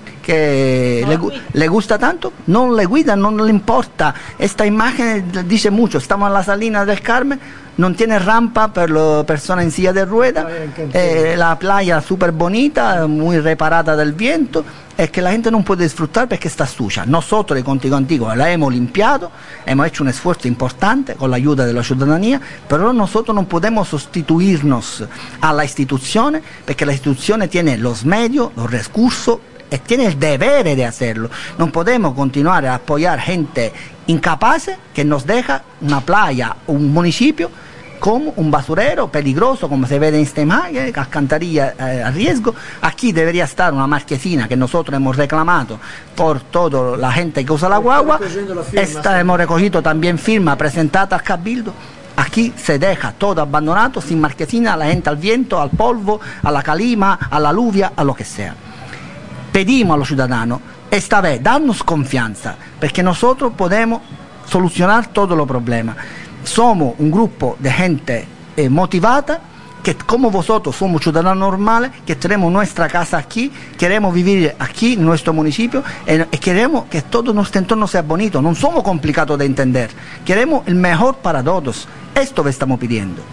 que le, le gusta tanto, no le cuida, no le importa. Esta imagen dice mucho. Estamos en la Salina del Carmen, no tiene rampa per las personas en silla de ruedas, eh, la playa súper bonita, muy reparada del viento, es que la gente no puede disfrutar porque está sucia. Nosotros de Contigo Antigua la hemos limpiado, hemos hecho un esfuerzo importante con la ayuda de la ciudadanía, pero nosotros no podemos sustituirnos a la institución porque la institución tiene los medios, los recursos, y tiene el deber de hacerlo. No podemos continuar a apoyar gente incapaz que nos deja una playa o un municipio como un basurero peligroso, como se ve en esta imagen, alcantarilla eh, a riesgo. Aquí debería estar una marquesina que nosotros hemos reclamado por toda la gente que usa la guagua. Esta hemos recogido también firma presentada al Cabildo. Aquí se deja todo abandonado, sin marquesina, la gente al viento, al polvo, a la calima, a la lluvia, a lo que sea. Pedimos a los ciudadanos, esta vez, darnos confianza, porque nosotros podemos solucionar todos los problemas. Somos un grupo de gente eh, motivada, que como vosotros somos ciudadanos normales, que tenemos nuestra casa aquí, queremos vivir aquí en nuestro municipio eh, y queremos que todo nuestro entorno sea bonito. No somos complicados de entender, queremos el mejor para todos. Esto le estamos pidiendo.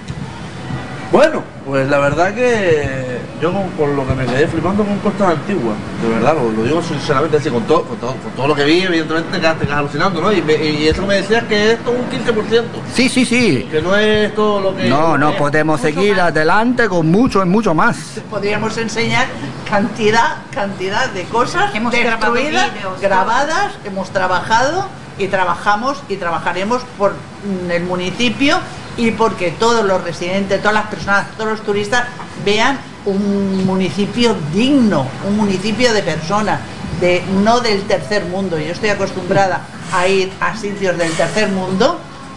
Bueno, pues la verdad que yo con, por lo que me quedé flipando con Costa Antigua, de verdad, lo, lo digo sinceramente, así, con, todo, con, todo, con todo lo que vi, evidentemente te quedas, te quedas alucinando, ¿no? Y, me, y eso me decías que esto es un quince por ciento. Sí, sí, sí. Que no es todo lo que... No, no es, podemos seguir más adelante con mucho y mucho más. Podríamos enseñar cantidad, cantidad de cosas hemos destruidas, vídeos, grabadas, hemos trabajado y trabajamos y trabajaremos por el municipio y porque todos los residentes, todas las personas, todos los turistas vean un municipio digno, un municipio de personas, de, no del tercer mundo. Yo estoy acostumbrada a ir a sitios del tercer mundo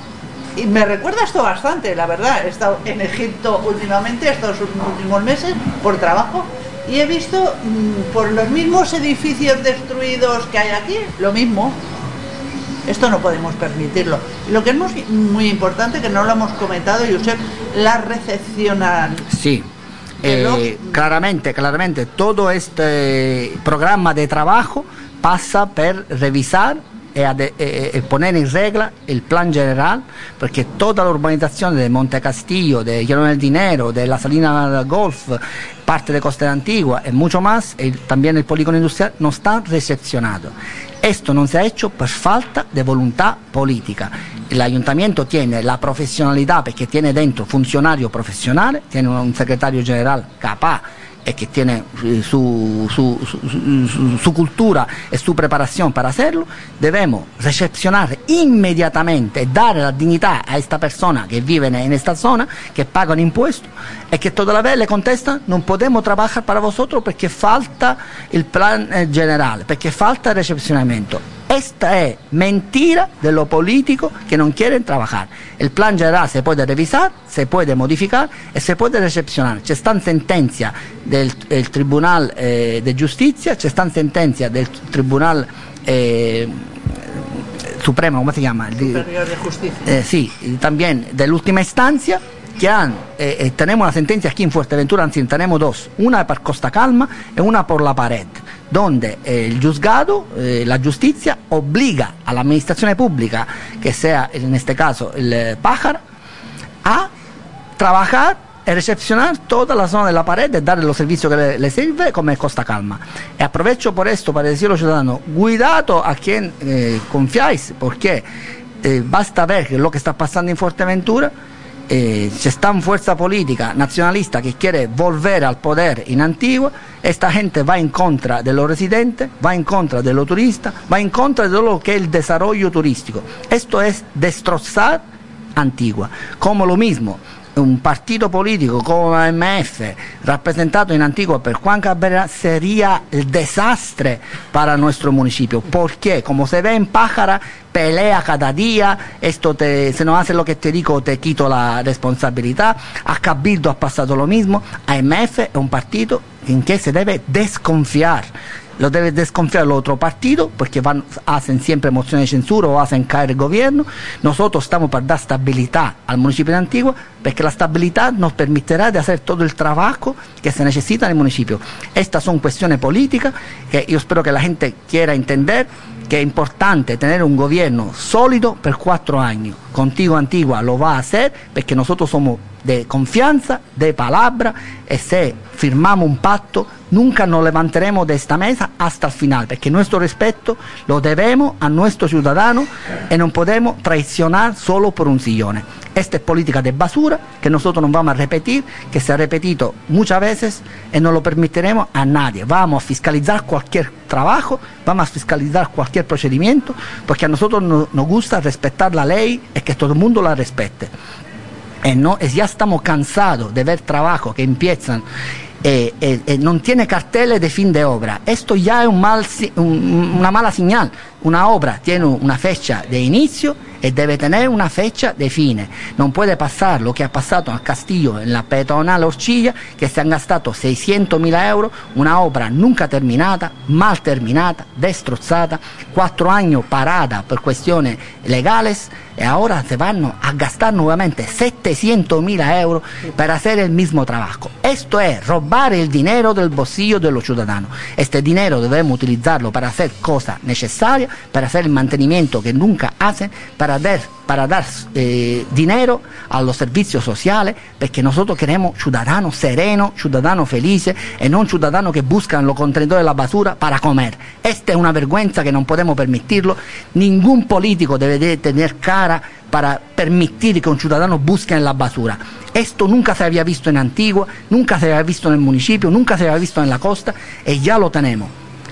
y me recuerda esto bastante, la verdad. He estado en Egipto últimamente, estos últimos meses, por trabajo, y he visto mmm, por los mismos edificios destruidos que hay aquí, lo mismo. Esto no podemos permitirlo. Lo que es muy, muy importante, que no lo hemos comentado, Josep, la recepcional. Sí, eh, claramente, claramente, todo este programa de trabajo pasa por revisar y, ade, e, e poner en regla el plan general, porque toda la urbanización de Monte Castillo, de Hierro del Dinero, de la Salina del Golf, parte de Costa de Antigua y mucho más, y también el polígono industrial, no está recepcionado. Esto no se ha hecho por falta de voluntad política. El ayuntamiento tiene la profesionalidad porque tiene dentro funcionarios profesionales, tiene un secretario general capaz y que tiene su, su, su, su, su cultura y su preparación para hacerlo. Debemos recepcionar inmediatamente, dar la dignidad a esta persona que vive en esta zona, que pagan impuestos, y que toda la vez le contestan: no podemos trabajar para vosotros porque falta el plan general, porque falta el recepcionamiento. Esta es mentira de los políticos que no quieren trabajar. El plan general se puede revisar, se puede modificar y se puede recepcionar. C'è sta sentencia del el Tribunal eh, de Justicia, c'è sta sentencia del Tribunal eh, Supremo, ¿cómo se llama? Superior de Justicia. Eh, sí, también de última instancia, que han, eh, eh, tenemos una sentencia aquí en Fuerteventura, anzi tenemos dos, una por Costa Calma y una por La Pared, donde eh, el juzgado, eh, la justicia, obliga a la administración pública, que sea en este caso el eh, Pájaro, a trabajar y recepcionar toda la zona de La Pared y darle los servicios que le, le sirve, como es Costa Calma. Y aprovecho por esto para decirle a los ciudadanos: cuidado a quien eh, confiáis, porque eh, basta ver lo que está pasando en Fuerteventura Eh, si está una fuerza política nacionalista que quiere volver al poder en Antigua, esta gente va en contra de los residentes, va en contra de los turistas, va en contra de todo lo que es el desarrollo turístico. Esto es destrozar Antigua. Como lo mismo, un partido político como la M F, representado en Antigua por Juan Cabrera, sería el desastre para nuestro municipio, porque como se ve en Pájara, pelea cada día, esto te, si no haces lo que te digo te quito la responsabilidad. A Cabildo ha pasado lo mismo. A M F es un partido en que se debe desconfiar. Lo debe desconfiar el otro partido porque van, hacen siempre mociones de censura o hacen caer el gobierno. Nosotros estamos para dar estabilidad al municipio de Antigua, porque la estabilidad nos permitirá de hacer todo el trabajo que se necesita en el municipio. Estas son cuestiones políticas que yo espero que la gente quiera entender, que es importante tener un gobierno sólido por cuatro años. Contigo Antigua lo va a hacer porque nosotros somos de confianza, de palabra, y si firmamos un pacto nunca nos levantaremos de esta mesa hasta el final, porque nuestro respeto lo debemos a nuestros ciudadanos y no podemos traicionar solo por un sillón. Esta es política de basura que nosotros no vamos a repetir, que se ha repetido muchas veces y no lo permitiremos a nadie. Vamos a fiscalizar cualquier trabajo, vamos a fiscalizar cualquier procedimiento, porque a nosotros no, nos gusta respetar la ley y que todo el mundo la respete. Y no, y ya estamos cansados de ver trabajos que empiezan Eh, eh, eh, no tiene carteles de fin de obra. Esto ya es un mal, un, una mala señal. Una obra tiene una fecha de inicio y debe tener una fecha de fine. No puede pasar lo que ha pasado al Castillo en la peatonal Orciglia, que se han gastado seiscientos mil euros, una obra nunca terminata, mal terminata, destrozada, cuatro años parada por cuestiones legales, y ahora se van a gastar nuevamente setecientos mil euros para hacer el mismo trabajo. Esto es robar el dinero del bolsillo de los ciudadanos. Este dinero debemos utilizarlo para hacer cosas necesarias, para hacer el mantenimiento que nunca hacen, para dar, para dar eh, dinero a los servicios sociales, porque nosotros queremos ciudadanos serenos, ciudadanos felices, y no ciudadanos que buscan los contenedores de la basura para comer. Esta es una vergüenza que no podemos permitirlo. Ningún político debe de tener cara para permitir que un ciudadano busque en la basura. Esto nunca se había visto en Antigua, nunca se había visto en el municipio, nunca se había visto en la costa, y ya lo tenemos.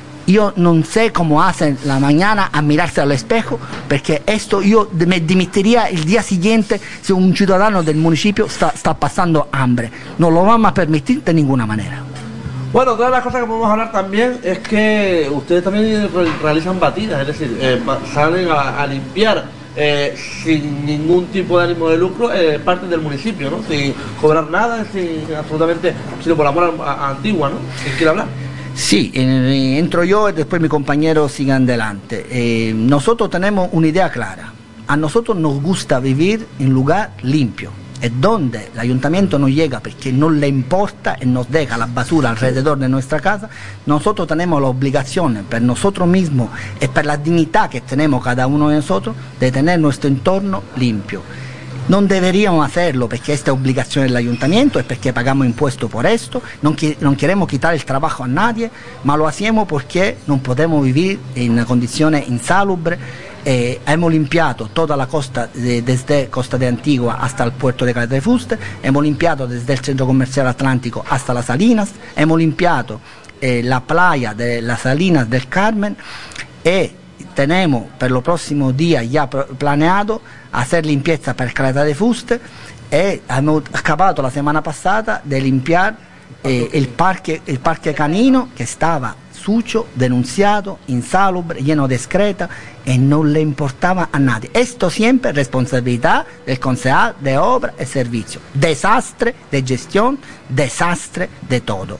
Yo no sé cómo hacen la mañana a mirarse al espejo, porque esto yo me dimitiría el día siguiente si un ciudadano del municipio está, está pasando hambre. No lo vamos a permitir de ninguna manera. Bueno, otra de las cosas que podemos hablar también es que ustedes también realizan batidas, es decir, eh, salen a, a limpiar eh, sin ningún tipo de ánimo de lucro eh, parte del municipio, ¿no? Sin cobrar nada, sin absolutamente, sino por amor a, a Antigua, ¿no? ¿Quién quiere hablar? Sí, eh, entro yo y después mi compañero sigan adelante. Eh, nosotros tenemos una idea clara. A nosotros nos gusta vivir en lugar limpio. Es donde el ayuntamiento no llega porque no le importa y nos deja la basura alrededor de nuestra casa. Nosotros tenemos la obligación, por nosotros mismos y por la dignidad que tenemos cada uno de nosotros, de tener nuestro entorno limpio. No deberíamos hacerlo porque esta es obligación del ayuntamiento, es porque pagamos impuestos por esto, no, no queremos quitar el trabajo a nadie, pero lo hacemos porque no podemos vivir en condiciones insalubres. Eh, hemos limpiado toda la costa, de, desde Costa de Antigua hasta el puerto de Caleta de Fuste, hemos limpiado desde el centro comercial Atlántico hasta las Salinas, hemos limpiado eh, la playa de las Salinas del Carmen, y tenemos para los próximos días ya planeado hacer limpieza para Caleta de Fuste, y hemos acabado la semana pasada de limpiar eh, el, parque, el parque canino que estaba sucio, denunciado, insalubre, lleno de excreta, y no le importaba a nadie. Esto siempre es responsabilidad del concejal de obra y servicio. Desastre de gestión, desastre de todo.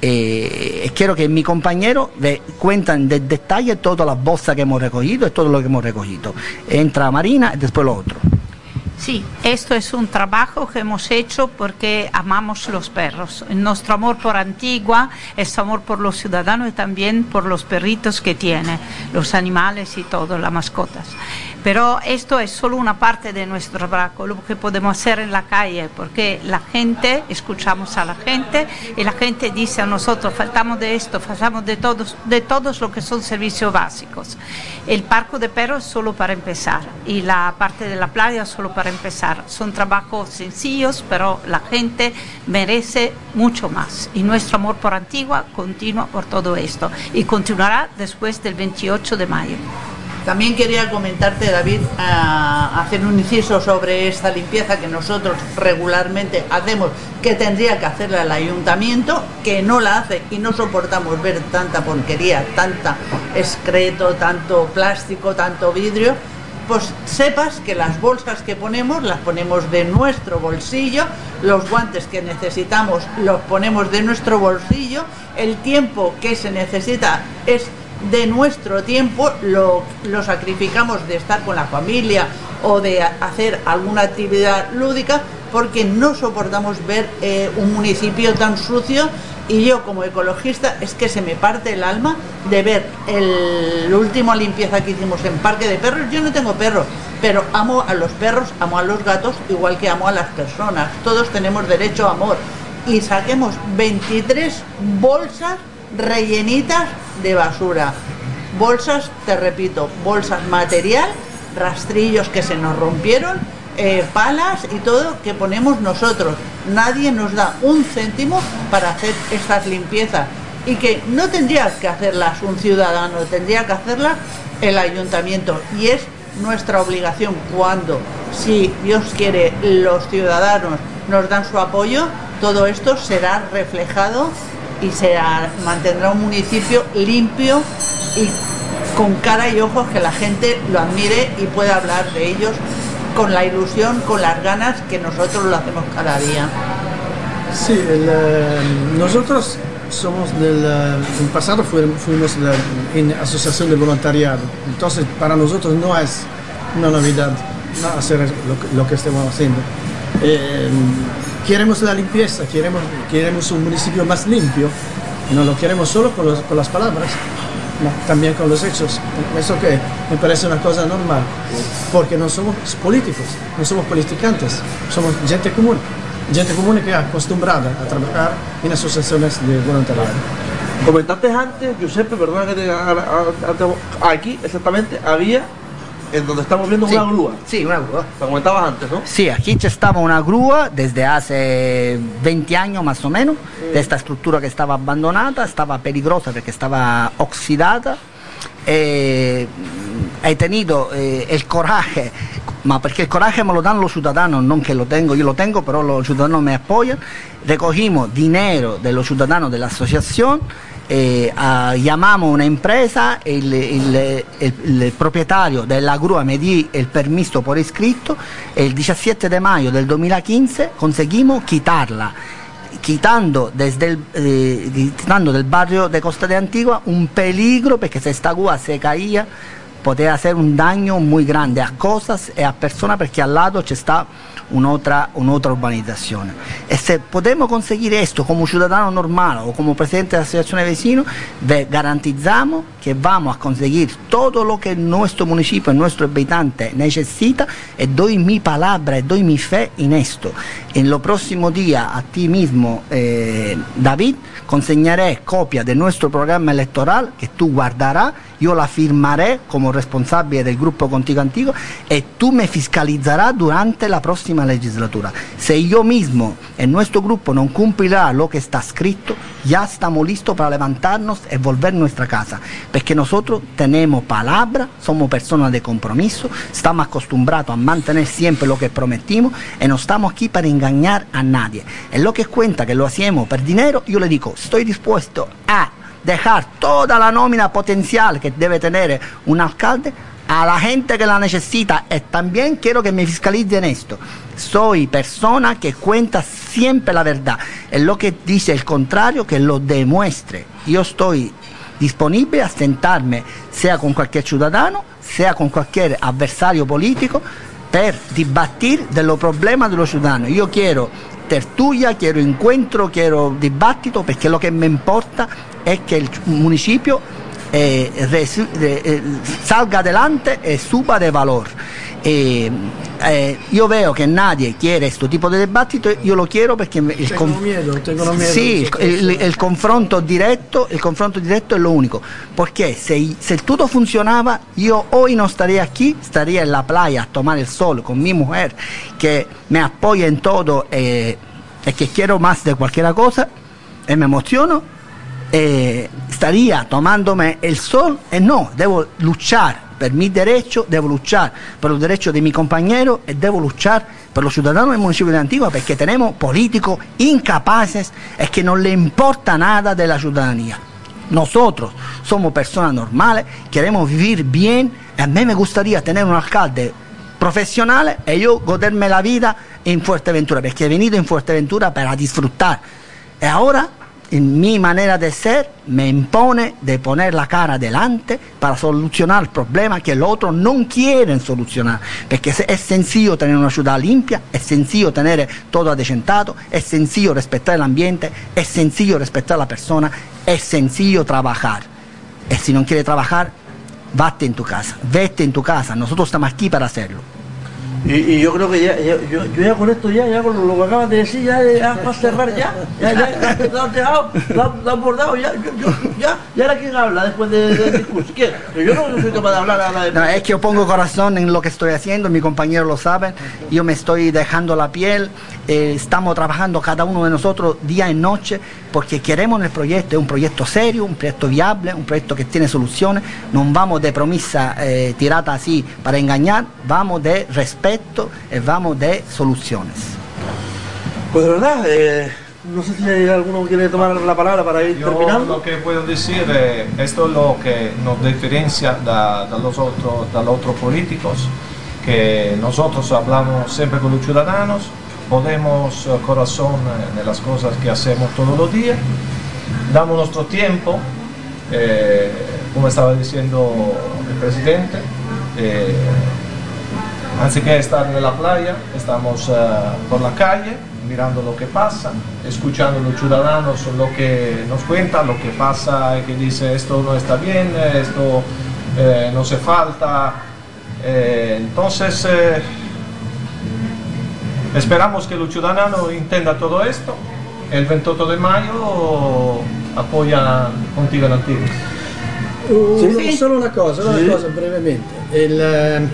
Eh, quiero que mi compañero le cuenten de detalle todas las bolsas que hemos recogido y todo lo que hemos recogido. Entra Marina y después lo otro. Sí, esto es un trabajo que hemos hecho porque amamos los perros. Nuestro amor por Antigua es amor por los ciudadanos y también por los perritos que tiene, los animales y todo, las mascotas. Pero esto es solo una parte de nuestro trabajo, lo que podemos hacer en la calle, porque la gente, escuchamos a la gente y la gente dice a nosotros, faltamos de esto, faltamos de todos, de todos lo que son servicios básicos. El parque de perros es solo para empezar y la parte de la playa es solo para empezar. Son trabajos sencillos, pero la gente merece mucho más y nuestro amor por Antigua continúa por todo esto y continuará después del veintiocho de mayo. También quería comentarte, David, a hacer un inciso sobre esta limpieza que nosotros regularmente hacemos, que tendría que hacerla el ayuntamiento, que no la hace y no soportamos ver tanta porquería, tanta excreto, tanto plástico, tanto vidrio. Pues sepas que las bolsas que ponemos las ponemos de nuestro bolsillo, los guantes que necesitamos los ponemos de nuestro bolsillo, el tiempo que se necesita es de nuestro tiempo, lo, lo sacrificamos de estar con la familia o de hacer alguna actividad lúdica, porque no soportamos ver eh, un municipio tan sucio. Y yo como ecologista es que se me parte el alma de ver el, la última limpieza que hicimos en Parque de Perros. Yo no tengo perros, pero amo a los perros, amo a los gatos, igual que amo a las personas. Todos tenemos derecho a amor. Y saquemos veintitrés bolsas rellenitas de basura. Bolsas, te repito, bolsas material, rastrillos que se nos rompieron, eh, palas y todo que ponemos nosotros. Nadie nos da un céntimo para hacer estas limpiezas y que no tendría que hacerlas un ciudadano, tendría que hacerlas el ayuntamiento, y es nuestra obligación cuando, si Dios quiere, los ciudadanos nos dan su apoyo, todo esto será reflejado y se mantendrá un municipio limpio y con cara y ojos, que la gente lo admire y pueda hablar de ellos con la ilusión, con las ganas que nosotros lo hacemos cada día. Sí, el, uh, nosotros somos del uh, en pasado fuimos, fuimos la, en asociación de voluntariado, entonces para nosotros no es una novedad no hacer lo, lo que estamos haciendo. Eh, queremos la limpieza, queremos, queremos un municipio más limpio, no lo queremos solo con, los, con las palabras, no, también con los hechos. Eso que me parece una cosa normal, porque no somos políticos, no somos politicantes, somos gente común, gente común que es acostumbrada a trabajar en asociaciones de voluntariado. Comentaste antes, Giuseppe, perdona que te aquí exactamente había, en donde estamos viendo, sí, una grúa. Sí, una grúa. Lo comentabas antes, ¿no? Sí, aquí estaba una grúa desde hace veinte años más o menos, sí. De esta estructura que estaba abandonada, estaba peligrosa porque estaba oxidada. Eh, he tenido eh, el coraje, ma perché il coraggio me lo danno los ciudadanos, non che lo tengo, io lo tengo, però los ciudadanos me apoyan. Recogimos dinero de los ciudadanos de la asociación. Eh, uh, llamamos una empresa, el, el, el, el propietario della grúa me dio el permiso por escrito, el diecisiete de mayo del dos mil quince conseguimos quitarla, quitando desde el, eh, quitando del barrio de Costa de Antigua un peligro, porque si esta grúa se caía podía hacer un daño muy grande a cosas y a personas, porque al lado c'è sta un'altra, un'altra urbanización. Y si podemos conseguir esto como ciudadano normal o como presidente de la asociación de vecinos, garantizamos que vamos a conseguir todo lo que nuestro municipio, nuestro habitante necesita, y doy mi palabra y doy mi fe en esto. En los próximos días a ti mismo, eh, David, consegnaré copia de nuestro programa electoral que tú guardarás, yo la firmaré como responsabile del gruppo Contigo Antigua y tú me fiscalizarás durante la próxima legislatura. Si yo mismo en nuestro grupo no cumplirá lo que está escrito, ya estamos listos para levantarnos y volver a nuestra casa, porque nosotros tenemos palabra, somos personas de compromiso, estamos acostumbrados a mantener siempre lo que prometimos y no estamos aquí para engañar a nadie. En lo que cuenta que lo hacemos por dinero, yo le digo, estoy dispuesto a dejar toda la nómina potencial que debe tener un alcalde a la gente que la necesita, y también quiero que me fiscalicen esto. Soy persona que cuenta siempre la verdad, es lo que dice el contrario que lo demuestre. Yo estoy disponible a sentarme sea con cualquier ciudadano, sea con cualquier adversario político, per dibattir de los problemas de los ciudadanos. Yo quiero tertulia, quiero encuentro, quiero dibattito, perché lo che mi importa è che il municipio eh, resu, eh, salga adelante e suba de valor. Eh, eh, io vedo che nadie quiere questo tipo di dibattito, io lo quiero perché il, tengo miedo, tengo miedo, sì, il, il, il confronto diretto il confronto diretto è lo único, perché se, se tutto funzionava io hoy no estaría aquí, estaría en la playa a tomar el sol con mi mujer que me apoya en todo eh, y que quiero más de cualquier cosa y me emociono, eh, estaría tomándome el sol y no, debo luchar per mi derecho, devo luchar per los derechos de mi compañero y debo luchar por los ciudadanos del municipio de Antigua, porque tenemos políticos incapaces y que no le importa nada de la ciudadanía. Nosotros somos personas normales, queremos vivir bien, y a mí me gustaría tener un alcalde profesional y yo goderme la vida en Fuerteventura, porque he venido en Fuerteventura para disfrutar. Y ahora en mi manera de ser me impone de poner la cara adelante para solucionar problemas que los otros no quieren solucionar, porque es sencillo tener una ciudad limpia, es sencillo tener todo adecentado, es sencillo respetar el ambiente, es sencillo respetar a la persona, es sencillo trabajar. Y si no quiere trabajar, vete en tu casa, vete en tu casa, nosotros estamos aquí para hacerlo. Y, y yo creo que ya, ya yo, yo ya con esto, ya, ya con lo que acabas de decir, ya, ya vas a cerrar ya, ya, ya, ya, ya lo has dejado, lo has, lo has bordado, ya, yo, yo, ya, y ahora quién habla después del de discurso, ¿quién? Yo no, no soy capaz de hablar nada de... No, es que yo pongo corazón en lo que estoy haciendo, mis compañeros lo saben, yo me estoy dejando la piel, eh, estamos trabajando cada uno de nosotros día y noche, porque queremos el proyecto, es un proyecto serio, un proyecto viable, un proyecto que tiene soluciones, no vamos de promesa eh, tirada así para engañar, vamos de respeto y vamos de soluciones. Pues de verdad, eh, no sé si hay alguno que quiere tomar la palabra para ir Yo terminando. lo que puedo decir, eh, esto es lo que nos diferencia de los otros, de los otros políticos, que nosotros hablamos siempre con los ciudadanos, ponemos eh, corazón en las cosas que hacemos todos los días, damos nuestro tiempo, eh, como estaba diciendo el presidente, eh, anzi que estar en la playa, estamos uh, por la calle, mirando lo que pasa, escuchando a los ciudadanos lo que nos cuentan, lo que pasa, que dice esto no está bien, esto eh, no hace falta. Eh, entonces, eh, esperamos que los ciudadanos entiendan todo esto. El veintiocho de mayo apoyan Contigo en Antigua. Uh, Sí. Solo una cosa, solo Sí. una cosa brevemente. El, eh,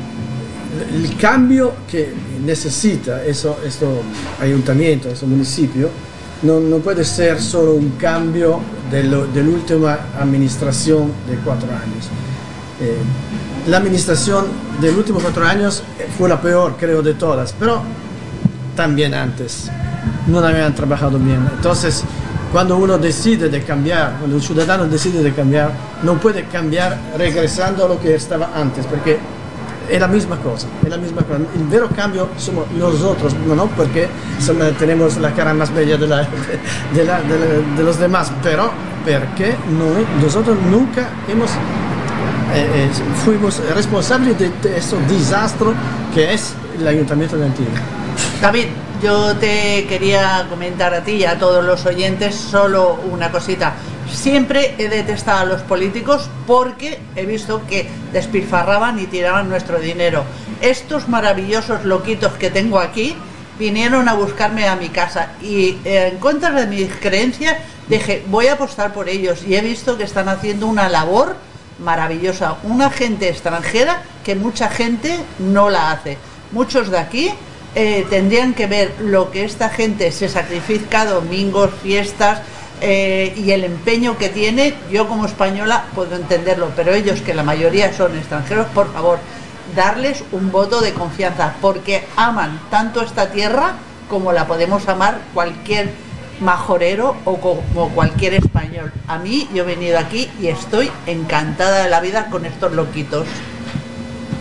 el cambio que necesita eso, esto ayuntamiento, este municipio, no, no puede ser solo un cambio de, lo, de la última administración de cuatro años. Eh, la administración de los últimos cuatro años fue la peor, creo, de todas, pero también antes no habían trabajado bien. Entonces, cuando uno decide de cambiar, cuando un ciudadano decide de cambiar, no puede cambiar regresando a lo que estaba antes, porque es la misma cosa, es la misma cosa. El vero cambio somos nosotros, no porque somos, tenemos la cara más bella de, la, de, la, de, la, de los demás, pero porque no, nosotros nunca hemos, eh, eh, fuimos responsables de, de ese desastre que es el Ayuntamiento de Antigua. David, yo te quería comentar a ti y a todos los oyentes solo una cosita. Siempre he detestado a los políticos porque he visto que despilfarraban y tiraban nuestro dinero. Estos maravillosos loquitos que tengo aquí vinieron a buscarme a mi casa y eh, en contra de mis creencias dije, voy a apostar por ellos, y he visto que están haciendo una labor maravillosa, una gente extranjera que mucha gente no la hace. Muchos de aquí eh, tendrían que ver lo que esta gente se sacrifica, domingos, fiestas, eh, y el empeño que tiene. Yo como española puedo entenderlo, pero ellos, que la mayoría son extranjeros, por favor, darles un voto de confianza, porque aman tanto esta tierra como la podemos amar cualquier majorero o como cualquier español. A mí, yo he venido aquí y estoy encantada de la vida con estos loquitos.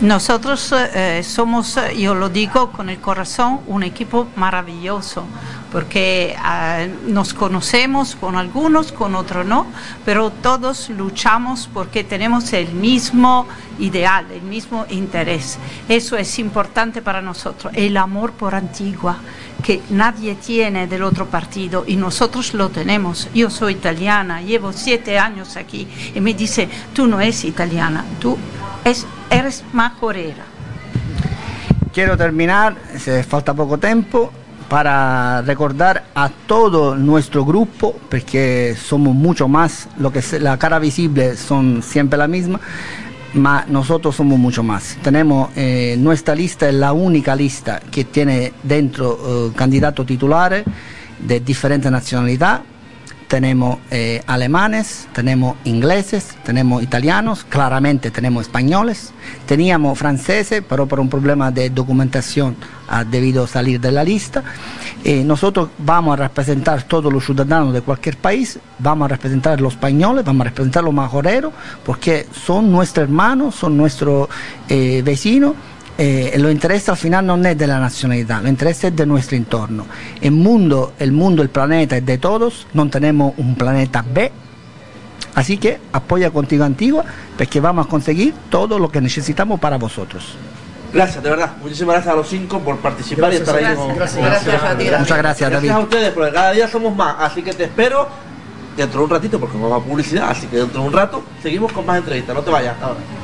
Nosotros eh, somos, yo lo digo con el corazón, un equipo maravilloso, porque uh, nos conocemos con algunos, con otros no, pero todos luchamos porque tenemos el mismo ideal, el mismo interés. Eso es importante para nosotros, el amor por Antigua, que nadie tiene del otro partido y nosotros lo tenemos. Yo soy italiana, llevo siete años aquí y me dice, tú no eres italiana, tú es, eres majorera. Quiero terminar, se falta poco tiempo, para recordar a todo nuestro grupo, porque somos mucho más, lo que es la cara visible son siempre la misma, mas nosotros somos mucho más. Tenemos, eh, nuestra lista es la única lista que tiene dentro eh, candidatos titulares de diferentes nacionalidades. Tenemos eh, alemanes, tenemos ingleses, tenemos italianos, claramente tenemos españoles, teníamos franceses, pero por un problema de documentación ha debido salir de la lista. Eh, nosotros vamos a representar todos los ciudadanos de cualquier país, vamos a representar los españoles, vamos a representar los majoreros, porque son nuestros hermanos, son nuestros eh, vecinos. Eh, lo interés al final no es de la nacionalidad, lo interés es de nuestro entorno. El mundo, el mundo, el planeta es de todos, no tenemos un planeta B, así que apoya Contigo Antigua, porque vamos a conseguir todo lo que necesitamos para vosotros. Gracias, de verdad. Muchísimas gracias a los cinco por participar Gracias, y estar ahí. gracias, con, gracias, con gracias a ti. Muchas gracias, David. Gracias a ustedes, porque cada día somos más, así que te espero dentro de un ratito, porque vamos a publicidad, así que dentro de un rato seguimos con más entrevistas. No te vayas hasta ahora.